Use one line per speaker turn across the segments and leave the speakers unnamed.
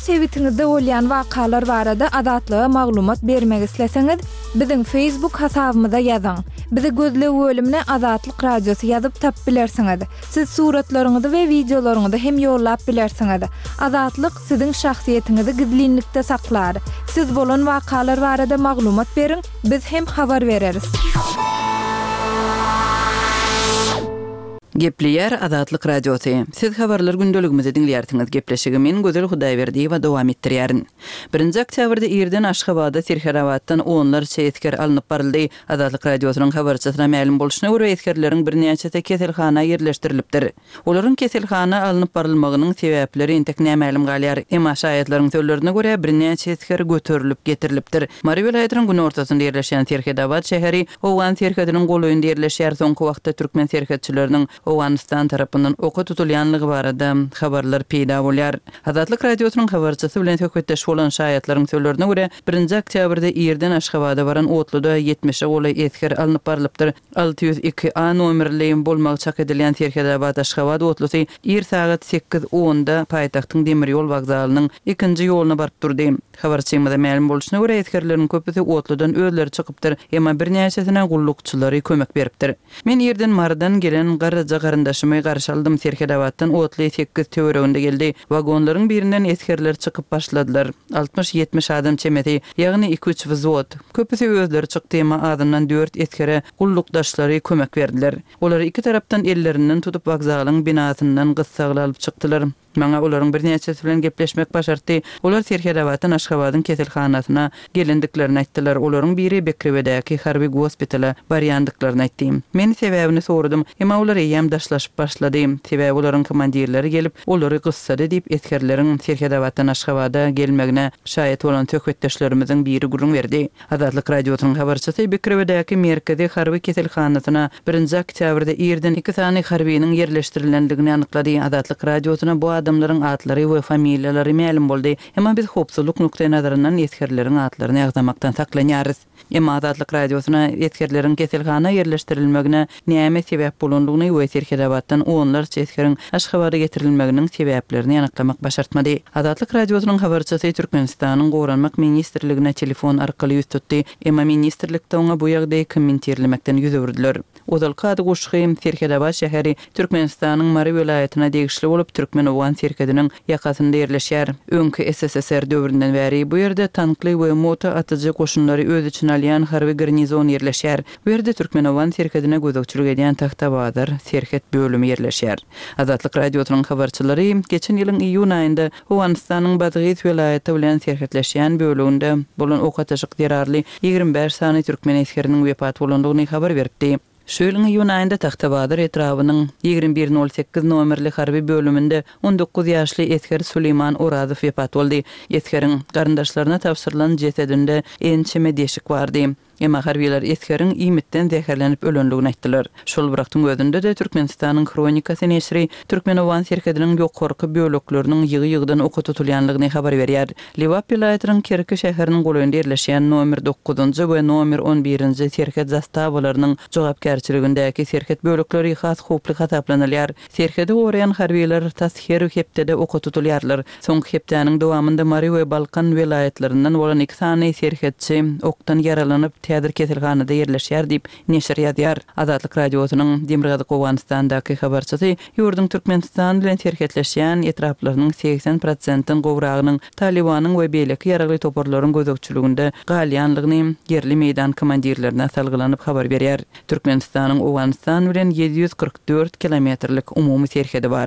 sewitinizde bolýan wakalar barada adatlyga maglumat bermek isleseňiz, biziň Facebook hasabymyza ýazyň. Bizi gözlep bölümine Adatlyk Radiosu ýazyp tap bilersiňiz. Siz suratlaryňyzy we videolaryňyzy hem ýollap bilersiňiz. Adatlyk siziň şahsiýetinizi gizlinlikde saklar. Siz bolan wakalar barada maglumat beriň, biz hem habar bereriz.
Gepleýär Adatlyk Radiosu. Siz habarlar gündeligimizi dinleýärsiňiz. Gepleşigi men Gözel Hudaýberdiýewa dowam etdirýärin. 1 oktýabrda Ýerden Aşgabatda Serherabatdan onlarça etker alınıp baryldy. Adatlyk Radiosynyň habarçysyna ma'lum bolşyna görä etkerleriň bir näçe keselhana ýerleşdirilipdir. Olaryň keselhana alınıp barylmagynyň sebäpleri entek näme galýar. Emma şaýatlaryň sözlerine görä bir näçe etker göterilip getirilipdir. Mary vilayatynyň gün ortasynda ýerleşen Serhedabat şäheri Owan Serhediniň golaýynda ýerleşýär. Soňky wagtda türkmen serhedçileriniň Owanistan tarapyndan oka tutulýanlygy barada habarlar peýda bolýar. Adatlyk Radiosynyň habarçysy bilen hökmetdeş bolan şaýatlaryň sözlerine görä 1 oktýabrda Ýerden Aşgabatda baran Otluda 70 golay etker alınıp barylypdyr. 602A nomerli bolmagy çak edilýän Serhedabat Aşgabat Otlusy ýer saat 8:10-da paýtagtyň demir ýol wagzalynyň 2-nji ýolyna baryp durdy. Habarçymyza ma'lum bolşyna görä etkerleriň köpüsi Otludan özleri çykypdyr, emma bir näçesine gullukçylary kömek beripdir. Men Ýerden Mardan gelen garyndaşymy garşy aldım. Serhedabatdan Otly 8 töwereginde geldi. Wagonlaryň birinden etkerler çykyp başladylar. 60-70 adam çemeti, ýagny 2-3 wzot. Köpüsi özleri çykdy, emma adamdan 4 etkere gullukdaşlary kömek berdiler. Olar iki tarapdan ellerinden tutup wagzalyň binasyndan gyssagyl alyp çykdylar. Maňa olaryň bir näçesi bilen gepleşmek başardy. Olar Serhedabatdan Aşgabatyň keselhanasyna gelendiklerini aýtdylar. Olaryň biri Bekrewedäki harby gospitala barýandyklaryny aýtdy. Men sebäbini sorudym, emma olar ýam daşlaşyp başlady. Sebäbi olaryň komandirleri gelip olary gyssady diýip etkerleriň Serhedabatdan Aşgabata gelmegine şaýat bolan töhwetdeşlerimiziň biri gurrun berdi. Adatlyk Radiosynyň habarçysy Bekrewedäki merkezi harby keselhanasyna 1 oktýabrda Ýerden 2 sany harbiyniň ýerleşdirilendigini anyklady. Adatlyk Radiosyna bu adamlaryň atlary we familiýalary ma'lum boldy. Emma biz hopsuzlyk nukdaý nazaryndan etkerleriň atlaryny ýagdamakdan saklanýarys. Emma Adatlyk Radiosyna etkerleriň keselhana ýerleşdirilmegine näme sebäp bolandygyny we Serhedabatdan onlarça etkeriň Aşgabata getirilmeginiň sebäplerini anyklamak başartmady. Adatlyk Radiosynyň habarçysy Türkmenistanyň Gowranmak ministrligine telefon arkaly ýüz tutdy. Emma ministrlikde oňa bu ýagdaýy kommentirlemekden ýüz öwürdiler. Odal kady goşgym Serhedabat şäheri Türkmenistanyň Mary vilayatyna degişli bolup Türkmen Owan Serhediniň ýakasynda ýerleşýär. Öňkü SSSR döwründen bäri bu ýerde tankly we moto atyjy goşunlary öz için alýan harby garnizon ýerleşýär. Bu ýerde Türkmen Owan Serhedine gözükçülük edýän Taxtabadar Serhed bölümi ýerleşýär. Adatlyk Radiosynyň habarçylary geçen ýylyň iýun aýynda Owanistynyň Badgyt vilayaty bilen serhetleşýän bölüminde bolan okatyşyk derarly 25 sany türkmen eskeriniň wepat bolandygyny habar berdi. Şu ýylyň iýun aýynda Taxtabadar etrabynyň 2108 nomerli harby bölüminde 19 ýaşly esker Süleyman Orazow wepat boldy. Eskeriň garyndaşlaryna tapşyrylan jesedinde ençeme deşik bardy. Emma harbiýler eskeriň iýmitden zäherlenip ölendigini aýtdylar. Şol bıraktyň özünde de Türkmenistanyň kronikasy neşri Türkmen Owan Serhediniň ýokarky bölekleriniň ýygy-ýygydan oka tutulýanlygyny habar berýär. Liwap vilayatynyň Kerki şäheriniň golaýynda ýerleşýän nomer 9-njy we nomer 11-nji Serhed zastawalarynyň jogapkärçiligindäki Serhed bölekleri has hoply hasaplanylýar. Serhede goraýan harbiýler tasher hepde oka tutulýarlar. Soňky hepdäniň dowamında Mary we Balkan vilayatlarynyň bolan 2 sany serhedçi okdan yaralanyp täzir keselhanada ýerleşýär diýip neşir ýazýar. Adatlyk Radiosynyň Demirgazyk Owanistandaky habarçysy ýurdun Türkmenistan bilen serhetleşýän etraplarynyň 80%-ň gowragynyň Talibanyň we beýleki ýaragly toparlaryň gözükçülüginde galýanlygyny yerli meýdan komandirlerine salgylanyp habar berýär. Türkmenistanyň Owanistan bilen 744 kilometrlik umumy serhedi bar.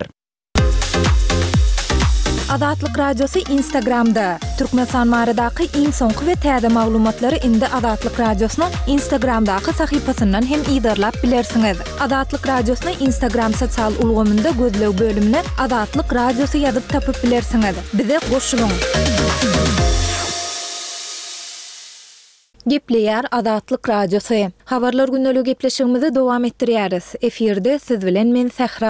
Adatlyk Radiosu Instagramda. Türkmenistan baradaky iň soňky we täze maglumatlary indi Adatlyk Radiosynyň Instagramdaky sahypasyndan hem ýydarlap bilersiňiz. Adatlyk Radiosyny Instagram sosial ulgamynda gözlew bölümine Adatlyk Radiosu ýazyp tapyp bilersiňiz. Bize goşulyň. Gepleýär Adatlyk Radiosu. Habarlar gündelik gepleşigimizi dowam etdirýäris. Eferde siz bilen men Sahra.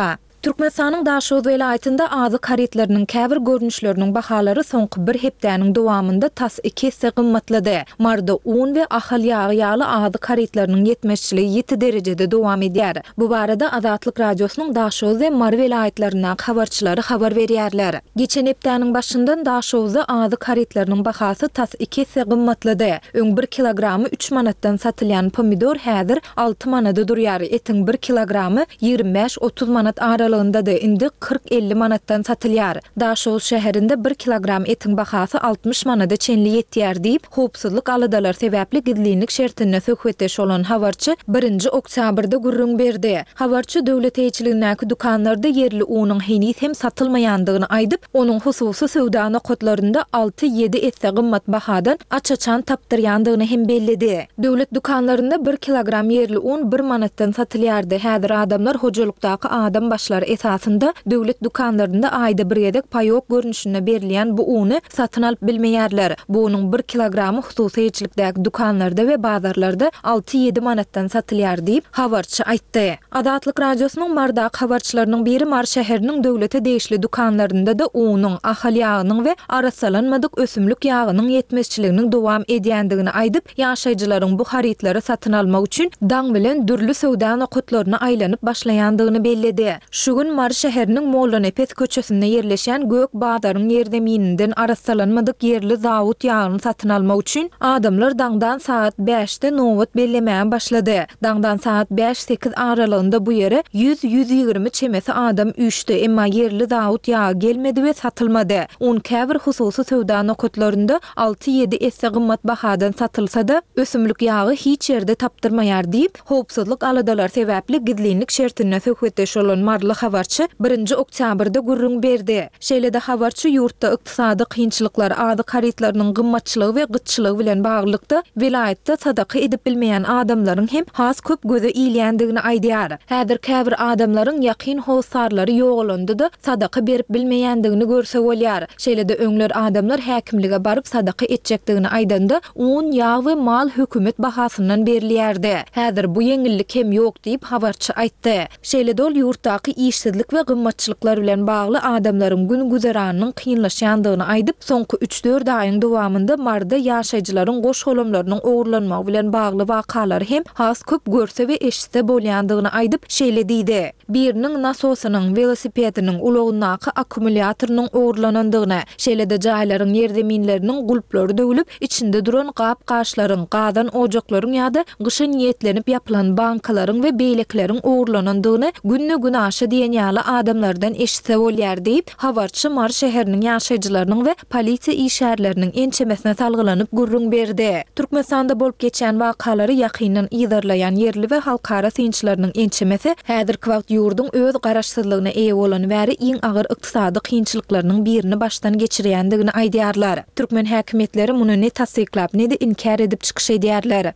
Türkmenistanyň Daşoz welaýatynda azyk haritlarynyň käbir görnüşleriniň bahalary soňky bir hepdäniň dowamında tas 2 hisse gymmatlady. Marda un we ahal ýagy ýaly azyk haritlarynyň ýetmeşçiligi 7 derejede dowam edýär. Bu barada Azatlyk radiosynyň Daşoz we Mar welaýatlaryna habarçylary habar berýärler. Geçen hepdäniň başyndan Daşozda azyk haritlarynyň bahasy tas 2 hisse gymmatlady. Öň 1 kilogramy 3 manatdan satylýan pomidor häzir 6 manada durýar. Etiň 1 kilogramy 25-30 manat aralygyndadır. Indi 40-50 manatdan satylýar. Daşoz şäherinde 1 kilogram etiň bahasy 60 manada çenli ýetýär diýip, howpsuzlyk aladalar sebäpli gidlilik şertine söhbetdeş bolan habarçy 1 oktýabrda gurrun berdi. Habarçy döwlet eýçiligindäki dukanlarda yerli unyň henüz hem satylmaýandygyny aýdyp, onuň hususy söwda nokatlarynda 6-7 esse gymmat bahadan açaçan tapdyrýandygyny hem bellidi. Döwlet dukanlarynda 1 kilogram yerli un 1 manatdan satylýardy. Häzir adamlar hojalykdaky adam başlary esasında döwlet dukanlarynda aýda bir gedek paýok görnüşine berilýän bu uny satyn alyp bilmeýärler. Bu unyň 1 kilogramy hususy eýçilikdäki dukanlarda we bazarlarda 6-7 manatdan satylýar diýip habarçy aýtdy. Azatlyk radiosynyň Mardaky habarçylarynyň biri Mar şäheriniň döwlete degişli dukanlarynda da unyň, ahal ýagynyň we arasalanmadyk ösümlik ýagynyň ýetmeşçiliginiň dowam edýändigini aýdyp, ýaşaýjylaryň bu haritlary satyn almak üçin daň bilen dürli söwda nokatlaryna aýlanyp başlaýandygyny belledi. Şu gün Mar şäheriniň Mollonepes köçesinde yerleşen Gök Bazarın ýerdemininden arasalanmadyk yerli zawut ýagyny satyn almak üçin adamlar daňdan saat 5-de nowat bellemäge başlady. Daňdan saat 5-8 aralygynda bu ýere 100-120 çemesi adam üşdi, emma yerli zawut ýagy gelmedi we satylmady. Un käbir hususy söwda nokatlarynda 6-7 esse gymmat bahadan satylsa-da ösümlik ýagy hiç ýerde tapdyrmaýar diýip, howpsuzlyk aladalar sebäpli gidlilik şertine söhbetdeş bolan Marly habarçy 1 oktýabrda gurrun berdi. Şeýle-de habarçy ýurtda ykdysady kynçylyklar, azyk haritlarynyň gymmatçylygy we gytçylygy bilen baglykda welaýatda sadaka edip bilmeýän adamlaryň hem has köp göze iýilýändigini aýdýar. Häzir käbir adamlaryň ýakyn howsarlary ýogalanda-da sadaka berip bilmeýändigini görse bolýar. Şeýle-de öňler adamlar häkimlige baryp sadaka etjekdigini aýdanda un, ýag we mal hökümet bahasyndan berilýärdi. Häzir bu ýeňillik hem ýok diýip habarçy aýtdy. Şeýle-de ol ýurtdaky işsizlik we gymmatçylyklar bilen bagly adamlaryň gün güzeranynyň kynlaşýandygyny aýdyp, soňky 3-4 aýyň dowamında Marda ýaşaýjylaryň goş golamlarynyň ogurlanmagy bilen bagly wakalary hem has köp görse we eşitse bolýandygyny aýdyp şeýle diýdi. Biriniň nasosynyň, velosipediniň, ulogundaky akkumulýatorynyň ogurlanandygyny, şeýle-de jaýlaryň ýerdeminleriniň gulplary döwülüp, içinde duran gap-gaşlaryň, gadan ojaklaryň ýa-da gyşa niýetlenip ýapylan bankalaryň we beýlekleriň ogurlanandygyny günne-gün aşy diýen ýaly adamlardan eşitse bolýar diýip, habarçy Mar şäheriniň ýaşaýjylarynyň we polisiýa işärleriniň ençemesine salgylanyp gurrun berdi. Türkmenistanda bolup geçen wakalary ýakyndan ýydarlayan yerli we halkara synçylarynyň ençemesi häzirki wagt ýurduň öz garaşsyzlygyna eýe bolan wäri iň agyr ykdysady kynçylyklarynyň birini başdan geçirýändigini aýdýarlar. Türkmen häkimetleri muny ne tasdiklap, ne de inkar edip çykyş edýärler.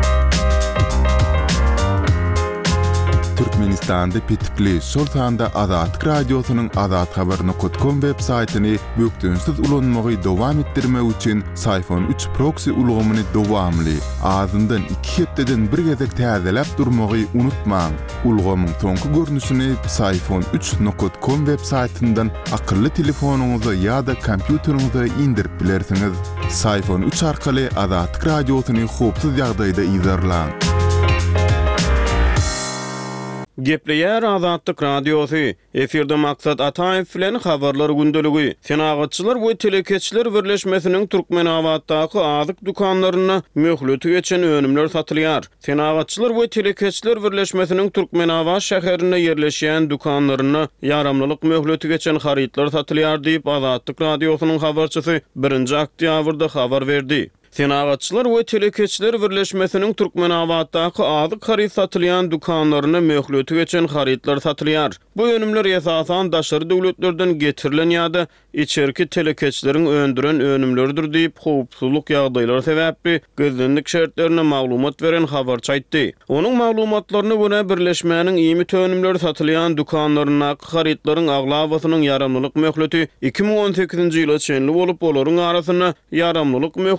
Türkmenistanda pitikli şol sanda Azatlyk radiosynyň azathabar.com web saytyny bökdünsiz ulanmagy dowam etdirmek üçin Sayfon 3 proxy ulgamyny dowamly azyndan 2 hepdeden bir gezek täzeläp durmagy unutmaň. Ulgamyň soňky görnüşini sayfon3.com web saytyndan akylly telefonuňyza ýa-da kompýuteriňize indirip bilersiňiz. Sayfon 3 arkaly Azatlyk radiosyny howpsuz ýagdaýda izlerläň.
Gepleýär Azatlyk radiosu. Eferde maksat Ataýew bilen habarlar gündeligi. Senagatçylar we telekeçiler birleşmesiniň Türkmenawatdaky azyk dukanlaryna möhleti geçen önümler satylýar. Senagatçylar we telekeçiler birleşmesiniň Türkmenawat şäherine yerleşýän dukanlaryna ýaramlylyk möhleti geçen haritlar satylýar diýip Azatlyk radiosynyň habarçysy 1 oktýabrda habar berdi. Senagatçylar we telekeçiler birleşmesiniň Türkmenawatdaky azyk harit satylýan dukanlaryna möhleti geçen haritlar satylýar. Bu önümler esasan daşary döwletlerden getirilen ýa-da içerki telekeçileriň öndüren önümlerdir diýip howpsuzlyk ýagdaýlary sebäpli gözlendik şertlerine maglumat beren habarçy aýtdy. Onuň maglumatlaryna görä birleşmäniň ýemi önümleri satylýan dukanlaryna haritlaryň aglawasynyň ýaramlylyk möhleti 2018-nji ýyla çenli bolup olaryň arasyna ýaramlylyk möhleti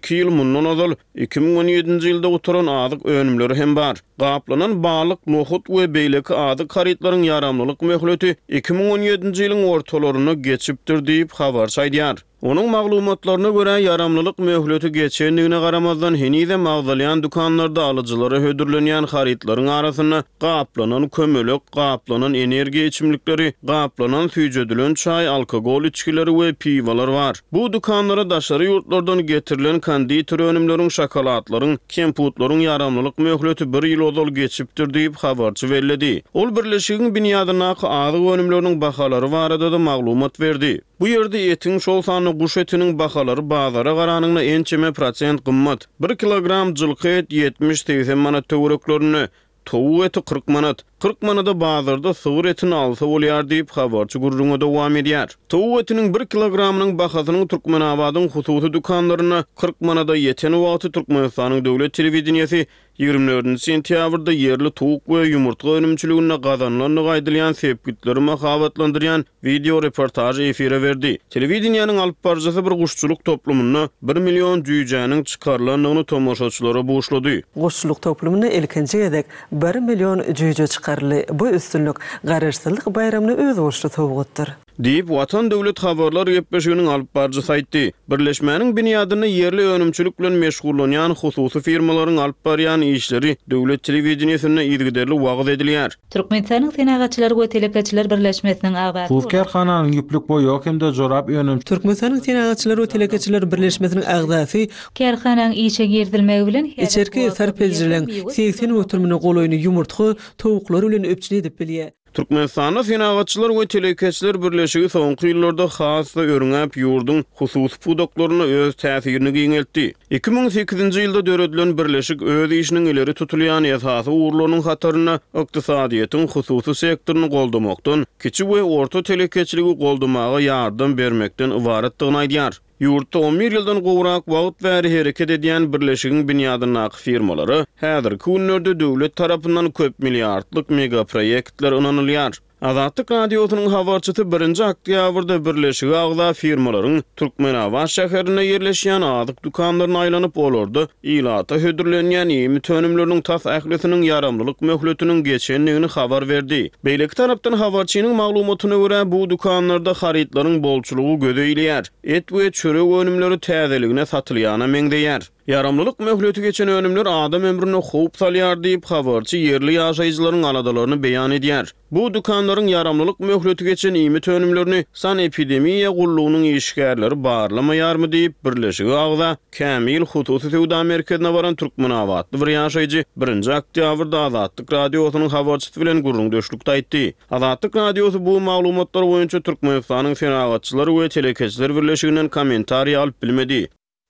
2 ýyl mundan ozal 2017-nji ýylda oturan azyk önümleri hem bar. Gaplanan balyk, nohut we beýleki azyk haritlaryň yaramlylyk möhleti 2017-nji ýylyň ortalaryna geçipdir diýip habar saýdýar. Onun maglumatlaryna görä yaramlylyk möhleti geçendigine garamazdan henide magdalyan dukanlarda alyjylara hödürlenýän haritlaryň arasyna gaplanan kömelek, gaplanan energiýa içimlikleri, gaplanan süýjedilen çay, alkogol içkileri we piwalar bar. Bu dukanlara daşary ýurtlardan getirilen konditor önümleriň, şokoladlaryň, kemputlaryň yaramlylyk möhleti 1 ýyl ozal geçipdir diýip habarçy bellädi. Ol birleşigiň binýadyna azyk önümleriniň bahalary barada da maglumat berdi. Bu ýerde etiň şol sany guş etiniň bahalary bazara garanyňda ençeme prosent gymmat. 1 kilogram jylky et 70-80 manat töwereklerini, towuk eti 40 manat. 40 manada bazarda sığır etini alsa bolýar diýip habarçy gurrunga dowam edýär. Towuk etiniň 1 kilogramynyň bahasynyň Türkmenabadyň hususy dukanlaryna 40 manada ýeten wagty Türkmenistanyň döwlet telewizionyasy 24 sentýabrda yerli towuk we ýumurtga önümçiligine gazanlanyny gaýdylýan sebgitleri mahabatlandyrýan video reportaj efire berdi. Telewizionyanyň alyp barjasy bir guşçuluk toplumyna 1 million jüýjäniň çykarlandygyny tomoşaçylara boşlady.
Guşçuluk toplumyna ilkinji edek 1 million jüýje bu üstünlük garaşsyzlyk bayramyny öz bolşy towgutdyr.
Diýip Watan Döwlet Habarlar Gepleşiginiň alyp barjysy aýtdy. Birleşmäniň binýadyny yerli önümçilik bilen meşgullanýan hususy firmalaryň alyp barýan işleri döwlet telewizionysyna ýergiderli wagt edilýär.
Türkmenistanyň senagatçylar we telekäçiler birleşmesiniň agdaty.
Bu kerhananyň ýüplük boýok hemde jorap önüm.
Türkmenistanyň senagatçylar we telekäçiler birleşmesiniň agdaty
kerhananyň işe girdilmegi bilen
içerki sarpejirilen 80 oturmyny golaýny ýumurtga towuklar bilen öpçüli edip bilýär.
Türkmenistanda senagatçylar we telekäçiler birleşigi soňky ýyllarda hasda örňäp ýurdun hususy pudoklaryna öz täsirini giňeltdi. 2008-nji ýylda döredilen birleşik öz işiniň ileri tutulýan esasy uğurlarynyň hataryna ykdysadyýetin hususy sektoruny goldamakdan, kiçik we orta telekäçiligi goldamaga ýardam bermekden ibaretdigini aýdýar. Ýurtda 11 ýyldan gowrak wagt bäri hereket edýän birleşigiň binýadyna firmalary häzirki günlerde döwlet tarapyndan köp milliardlyk megaproyektler ynanylýar. Azatlyk radiosynyň habarçysy 1-nji oktýabrda birleşigi agda firmalaryň Türkmenabad şäherine ýerleşýän azyk dukanlaryna aýlanyp olarda ilata hödürlenýän ýemi tönümleriniň tas ählesiniň yaramlylyk möhletiniň geçendigini habar berdi. Beýleki tarapdan habarçynyň maglumatyna görä bu dukanlarda haritlaryň bolçulugy gözeýilýär. Et we çörek önümleri täzeligine satylýana meňdeýär. Yaramlylyk möhleti geçen önümler adam ömrüne howp salýar diýip habarçy yerli ýaşaýjylaryň aladalaryny beýan edýär. Bu dukanlaryň yaramlylyk möhleti geçen ýemi önümlerini san epidemiýa gullugynyň işgärleri barlamaýarmy diýip birleşigi agda Kamil Hususy Sewda merkezine baran Türkmenabadly bir ýaşaýjy 1-nji oktýabrda Azatlyk radiosynyň habarçysy bilen gurrun döşlükde aýtdy. Azatlyk radiosy bu maglumatlar boýunça Türkmenistanyň senagatçylary we telekäçiler birleşiginden kommentariýa alyp bilmedi.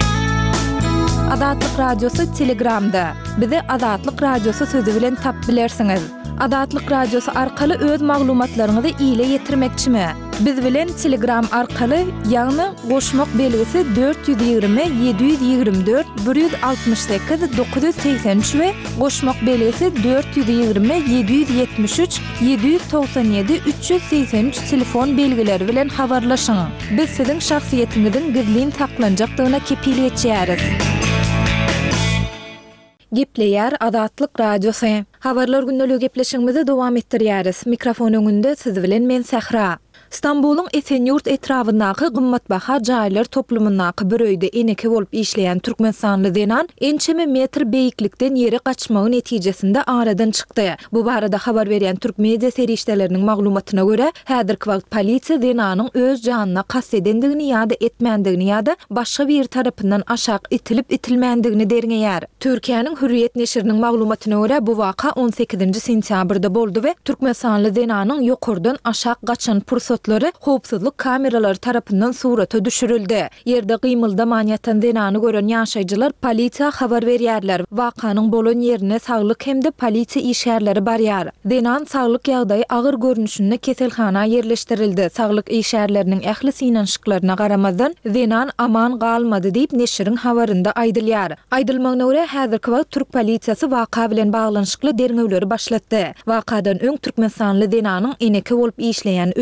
Azatlyk radiosu Telegramda. Bizi Azatlyk radiosu sözü bilen tap bilersiňiz. Azatlyk radiosu arkaly öz maglumatlaryňyzy ýyle ýetirmekçimi? Biz bilen Telegram arkaly ýagny goşmak belgisi 420 724 168 983 we goşmak belgisi 420 773 797 383 telefon belgileri bilen habarlaşyň. Biz siziň şahsiýetiňiziň gizlin saklanjakdygyna kepil etýäris. Gepleýär Azatlyk radiosu. Habarlar gündälik gepleşigimizi dowam etdirýäris. Mikrofon öňünde siz bilen men Sahra. İstanbul'un Esenyurt etrafındaky gymmatbaha jaýlar toplumyndaky bir öýde eneke bolup işleýän Türkmenistanly Zenan ençeme metr beýiklikden ýere gaçmagy netijesinde aradan çykdy. Bu barada habar berýän Türk media serişdeleriniň maglumatyna görä, häzirki wagt polisiýa Zenanyň öz janyna kast edendigini ýa-da etmendigini ýa-da başga bir tarapyndan aşak itilip itilmendigini derňeýär. Türkiýanyň Hürriyet neşriniň maglumatyna görä, bu waka 18-nji sentýabrda boldy we Türkmenistanly Zenanyň ýokurdan aşak gaçan pursat howpsuzlyk kameralary tarapyndan surata düşürildi. Yerde gymyldaman ýatan Zenany gören ýaşaýjylar polisiýa habar berýärler. Wakanyň bolan ýerine saglyk hemde polisiýa işgärleri barýar. Zenan saglyk ýagdaýy agyr görnüşinde keselhana ýerleşdirildi. Saglyk işgärleriniň ähli synanşyklaryna garamazdan Zenan aman galmady diýip neşriň habarynda aýdylýar. Aýdylmagyna görä häzirki wagt Türk polisiýasy waka bilen baglanyşykly derňewleri başlatdy. Wakadan öň Türkmenistanly Zenanyň eneke bolup işleýän öýüniň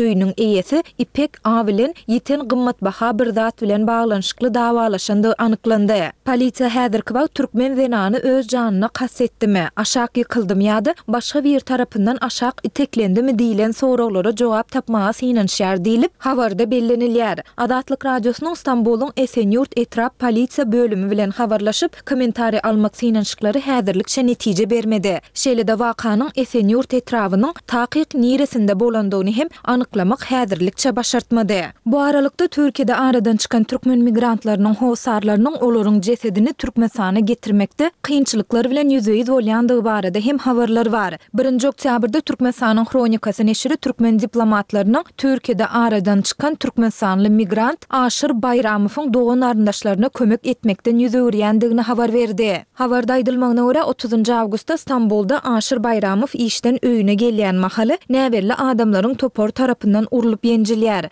şeýesi İpek Avilin ýeten gymmatbaha bir zat bilen baglanşykly dawalaşandy anyklandy. Polisiýa häzirki wagt türkmen zenany öz janyna kassetdimi, aşak ýykyldymy ýa-da başga bir tarapyndan aşak iteklendimi diýilen soraglary jogap tapmagy synanşýar diýilip habarda bellenilýär. Adatlyk radiosynyň Istanbulyň Esenyurt etrap polisiýa bölümi bilen habarlaşyp kommentari almak synanşyklary häzirlikçe netije bermedi. Şeýle-de wakanyň Esenyurt etrawynyň takyk niresinde bolandygyny hem anyklamak häzirlikçe başartmady. Bu aralykda Türkiýede aradan çykan türkmen migrantlarynyň howsarlarynyň olaryň jesedini Türkmenistana getirmekde kynçylyklar bilen ýüzüýiz bolýandygy barada hem habarlar bar. 1 oktýabrda Türkmenistanyň Kronikasy neşri türkmen diplomatlarynyň Türkiýede aradan çykan türkmenistanly migrant Aşyr Bayramowyň dogan aryndaşlaryna kömek etmekden ýüzürýändigini habar berdi. Habarda aýdylmagyna görä 30 awgustda Istanbulda Aşyr Bayramow işden öýüne gelýän mahaly näberli adamlaryň topor tarapyndan urulyp ýenjilýär.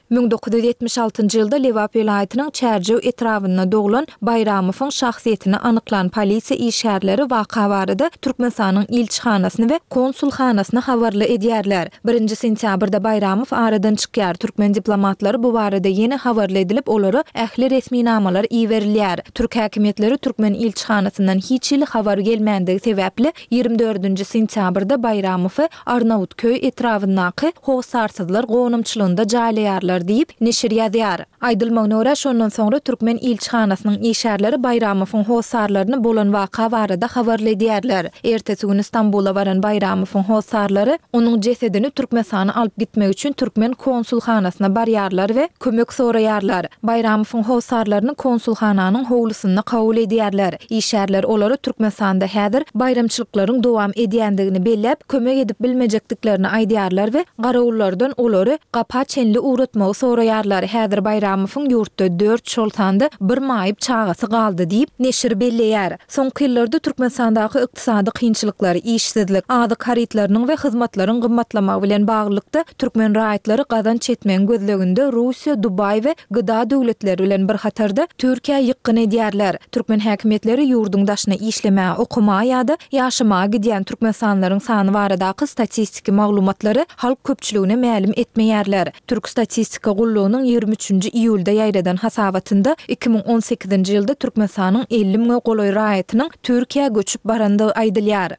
1976-njy ýylda Lewap vilayatynyň Çärjew etrawyna doglan Bayramowyň şahsiýetini anyklan polisiýa işgärleri waka barada Türkmenistanyň ilçihanasyny we konsulhanasyny habarly edýärler. 1 sentýabrda Bayramow aradan çykýar. Türkmen diplomatlary bu barada ýene habarly edilip olary ähli resmi namalar iýerilýär. Türk häkimetleri Türkmen ilçihanasyndan hiç ýyl habar gelmändige sebäpli 24 sentýabrda Bayramowy Arnavutköy etrawyndaky howsarsyzlar gonumçylygynda jaýlaýarlar diýip neşir ýazýar. Aýdylmagyna görä şondan soňra Türkmen ilçihanasynyň işgärleri Bayramowyň howsarlaryny bolan waka barada habarly edýärler. Ertesi gün Istanbula baran Bayramowyň howsarlary onuň jesedini Türkmenistana alyp gitmek üçin Türkmen konsulhanasyna barýarlar we kömek soraýarlar. Bayramowyň howsarlaryny konsulhananyň howlusyna kabul edýärler. İşgärler olary Türkmenistanda häzir bayramçylyklaryň dowam edýändigini belläp, kömek edip bilmejekdiklerini aýdýarlar we garawullardan olary gapa çenli uğratmagy soraýarlar. Häzir Bayramowyň ýurtda 4 şoltandy bir maýyp çagasy galdy diýip neşir belleýär. Soňky ýyllarda Türkmenistandaky ykdysady kynçylyklary, işsizlik, ady karitlarynyň we hyzmatlaryň gymmatlamagy bilen baglyklykda türkmen raýatlary gazan çetmegi gözleginde Russiýa, Dubay we gyda döwletleri bilen bir hatarda Türkiýe ýykyn edýärler. Türkmen häkimetleri ýurduň daşyna işlemäge, okumaga ýa-da ýaşamaga gidýän türkmenistanylaryň sany baradaky statistiki maglumatlary halk köpçüligine mälim etmeýärler. Türk statistika gullugynyň 23 iýulda ýaýradan hasabatynda 2018-nji ýylda Türkmenistanyň 50 000 goloý raýatynyň Türkiýe göçüp barandygy aýdylýar.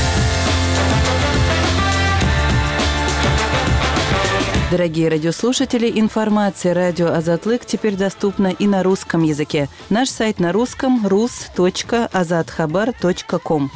Дорогие радиослушатели, информация «Радио Азатлык» теперь доступна и на русском языке. Наш сайт на русском – rus.azadkhabar.com.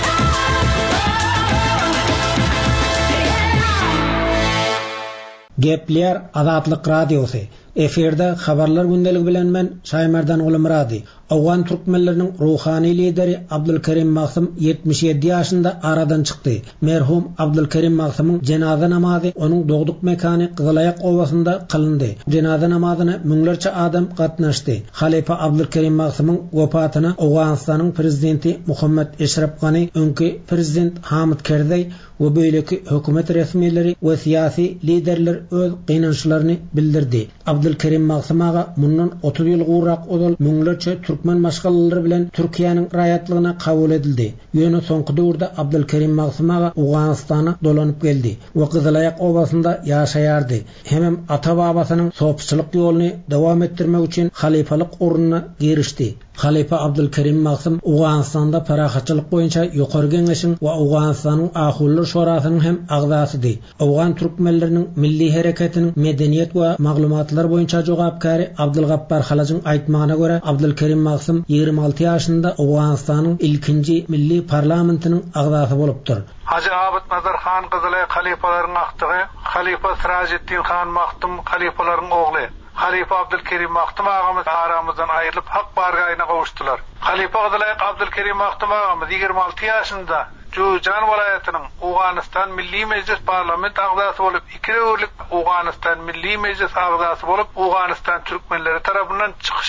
Gepler Azatlyk Radiosu. Eferde habarlar gündeligi bilen men Şaýmardan Ulumrady. Awgan türkmenleriniň ruhani lideri Abdulkerim Maksym 77 ýaşynda aradan çykdy. Merhum Abdulkerim Maksymyň cenaza namazy onuň dogduk mekany Gyzylayak owasynda kılındy. Cenaza namazyna müňlerçe adam gatnaşdy. Halifa Abdulkerim Maksymyň wapatyna Awganistanyň prezidenti Muhammed Eşref Gany, öňki prezident Hamid Karzai we beýleki hökümet resmiýetleri we syýasy liderler öz gynançlaryny bildirdi. Abdulkerim Maksymaga mundan 30 ýyl gurrak odal müňlerçe türkmen maşgalary bilen Türkiýanyň raýatlygyna kabul edildi. Ýöne soňky döwürde Abdulkerim Maksymaga Awganistana dolanyp geldi we Gyzylayak owasynda ýaşaýardy. Hemem ata-babasynyň sopçylyk ýoluny dowam etdirmek üçin halifalyk urunyna girişdi. Halifa Abdulkerim Maksym Awganistanda parahatçylyk boýunça ýokary geňeşiň we Awganistanyň Ahullar Şorasynyň hem agzasydy. Awgan türkmenleriniň milli hereketiniň medeniýet we maglumatlar boýunça jogapkary Abdulgappar Halagyň aýtmagyna görä Abdulkerim Maksym 26 ýaşynda Awganistanyň ilkinji milli parlamentiniň agzasy bolupdyr.
Hacı Abid Nazar Han Gyzylayak halifalaryň aktygy, Halifa Sirajetdin Han Maktum halifalaryň ogly. Halifa Abdulkerim Maktum ağamız aramızdan ayrılıp hak bargayına kavuştular. Halifa Gyzylayak Abdulkerim Maktum ağamız 26 yaşında Jujan vilayatynyň Awganistan Milli Meclis parlament agzasy bolup 2 döwürlük Awganistan Milli Meclis agzasy bolup Awganistan türkmenleri tarapyndan çykyş edip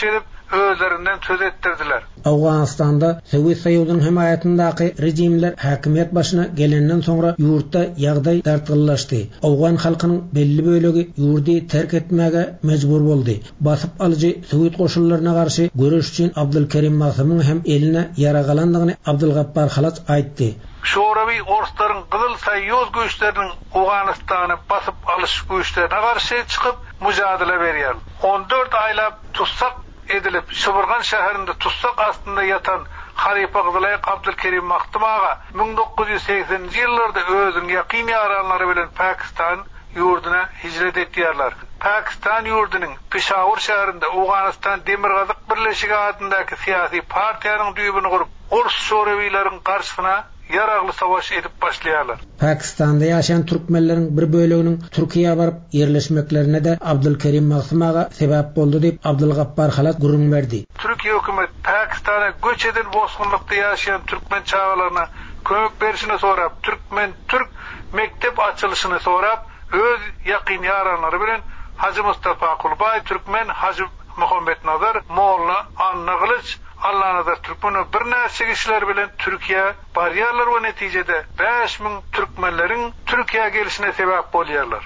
özlerinden söz ettirdiler.
Awganistanda Sovet Soýuzynyň himayatyndaky rejimler häkimiýet başyna gelenden soňra ýurtda ýagdaý dartgyllaşdy. Awgan halkynyň belli bölegi ýurdy terk etmäge mejbur boldy. Basyp alyjy Sovet goşunlaryna garşy görüş üçin Abdulkerim Maksymyň hem eline ýaragalandygyny Abdulgappar Halat aýtdy.
Şorawy orslaryň Gyzyl Soýuz güýçleriniň Awganistany basyp alyş güýçlerine garşy çykyp mücadele berýär. 14 aýlap tutsak edilip Şıbırgan şäherinde tutsak astynda ýatan Halifa Gyzylay Abdulkerim Maksym aga 1980-nji ýyllarda özüň ýaqyn ýaranlary bilen Pakistan ýurduna hijret etýärler. Pakistan ýurdunyň Peshawar şäherinde Awganistan Demirgazyk Birleşigi adyndaky syýasy partiýanyň düýbüni gurup, Ors şorawiýlaryň garşysyna yaragly savaş edip başlaýarlar.
Pakistanda ýaşaýan türkmenleriň bir bölегiniň Türkiýe baryp ýerleşmeklerine de Abdulkerim Maksym aga sebäp boldy diýip Abdulgappar Halat gurrun berdi.
Türkiýe hökümet Pakistana göç eden bosgunlukda ýaşaýan türkmen çağalaryna kömek berişini sorap, Türk mektep açylyşyny sorap, öz ýaqyn ýaranlary bilen Hacı Mustafa Kulbay, Türkmen Hacı Muhammed Nazar, Molla Anna Gılıç, Allah nazar Türkmen bir näçe kişiler bilen Türkiýe barýarlar we netijede 5000 türkmenleriň Türkiýe gelişine sebäp bolýarlar.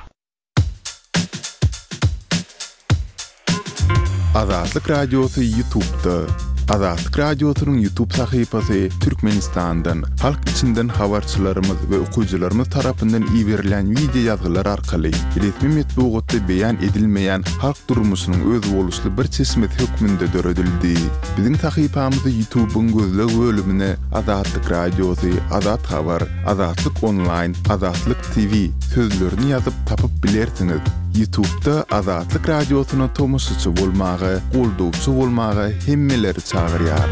Azatlyk Radiosu YouTube'da. Azatlyk Radiosunyň YouTube sahypasy Türkmenistandan, halk içinden habarçylarymyz we okuwçylarymyz tarapyndan iýerilen video ýazgylar arkaly resmi metbuatda beýan edilmeýän halk durmuşynyň öz boluşly bir çeşmet hökmünde döredildi. Biziň sahypamyzy YouTube'un gözleg bölümine Azatlyk Radiosu, Azat Habar, Azatlyk Online, Azatlyk TV sözlerini ýazyp tapyp bilersiňiz. YouTube'da Azatlyk Radiosuny tomoşaçy bolmagy, goldowçy bolmagy hemmeleri çağırýar.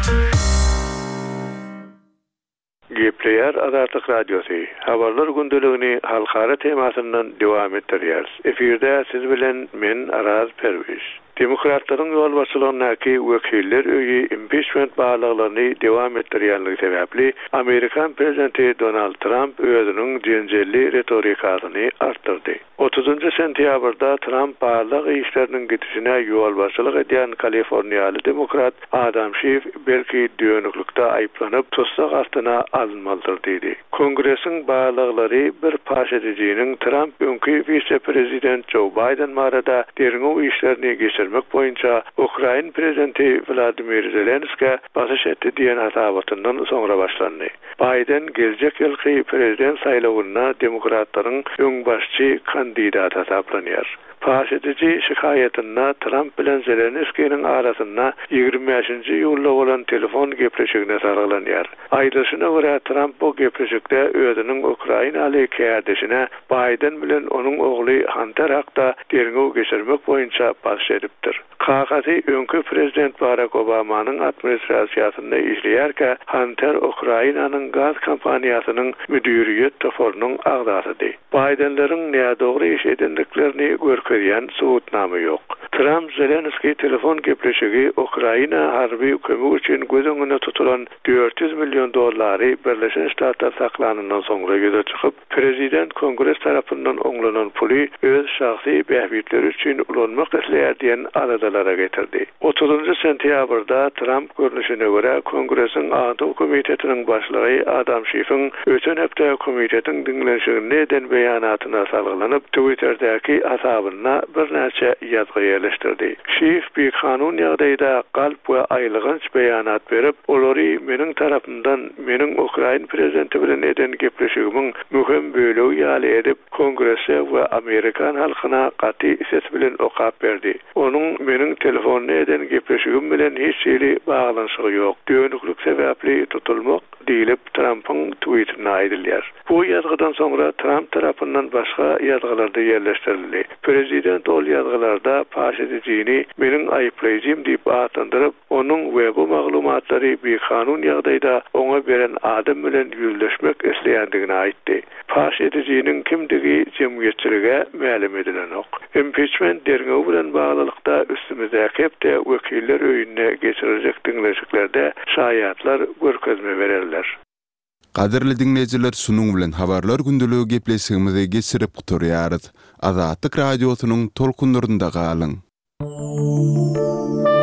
Gepleýär Azatlyk Radiosu. Habarlar gündeligini halkara temasyndan dowam etdirýär. Eferde siz bilen men Araz Perwiş. Demokratlaryň ýolbaşçylygynyňky wekiller öýi impeachment baglagyny dowam etdirýänligi sebäpli Amerikan prezidenti Donald Trump özüniň jenjelli retorikasyny artdyrdy. 30 sentýabrda Trump baglagy işleriniň gidişine ýolbaşçylyk edýän Kaliforniýaly demokrat Adam Schiff belki düýönlükde aýplanyp tutsak astyna alınmalydyr diýdi. Kongresiň baglagylary bir paş edijiniň Trump öňkü vice-prezident Joe Biden barada derňew işlerini geçirmek boýunça Ukraina prezidenti Vladimir Zelenski basyş etdi diýen hasabatyndan soňra başlandy. Biden gelecek ýylky prezident saýlawyna demokratlaryň öňbaşçy kandidaty hesaplanýar. Paş edici şikayetinna Trump bilen Zelenski'nin arasında 25-nji ýylda bolan telefon gepleşigine sarglanýar. Aýdyşyna görä Trump bu gepleşikde özüniň Ukrainaly kädişine Biden bilen onuň ogly Hunter hakda derňew geçirmek boýunça baş edipdir. Kagazy öňkü prezident Barack Obamanyň administrasiýasynda işleýärkä Hunter Ukrainanyň gaz kompaniýasynyň müdiriýet toforunyň agdasydy. Bidenleriň näme dogry iş edendiklerini görkezýän suwutnamy ýok. Trump Zelenski telefon gepleşigi Ukraina harby kömegi üçin göz öňünde tutulan $400 milyon Birleşen Ştatlar saklanandan soňra ýöne çykyp, prezident Kongres tarapyndan oňlanan puly öz şahsy behbitleri üçin ulanmak isleýär diýen aradalara getirdi. 30 sentýabrda Trump görnüşine görä Kongresiň Adalet Komitetiniň başlygy Adam Schiff'in öten hepde komitetiň dinlenişini neden beýanatyna salgylanyp Twitter'däki hasabyna bir näçe ýazgy ýerleşdirdi. Schiff bir kanun ýagdaýda galp we aýlygynç beýanat berip, olary meniň tarapymdan meniň Ukraina prezidenti bilen eden gepleşigimiň mühim bölegi ýaly edip Kongresse we Amerikan halkyna gaty ses bilen okap berdi. Onuň meniň telefonyna eden gepleşigim bilen hiç şeýle baglanşygy ýok. Düýönlük sebäpli tutulmak diýilip Trump'yň Twitter'ına aýdylýar. Bu ýazgydan soňra Trump tarapyndan başga ýazgylarda ýerleşdirildi. Prezident ol ýazgylarda paş edijini meniň aýplaýjym diýip atandyryp, onuň we bu maglumatlary bir kanun ýagdaýda oňa beren adam bilen ýüzleşmek isleýändigini aýtdy. Paş edijiniň kimdigi jemgyýetçilige ma'lum edilenok. Impeachment derňew bilen baglykda üstümizde hepde wekiller öýüne geçirecek dinleşiklerde şaýatlar görkezme bererler.
Qadirli dinleyijiler, şunuň bilen habarlar gündeligi gepleşigimizi geçirip guturýarys. Azatlyk Radiosunyň tolkunlarynda galyň.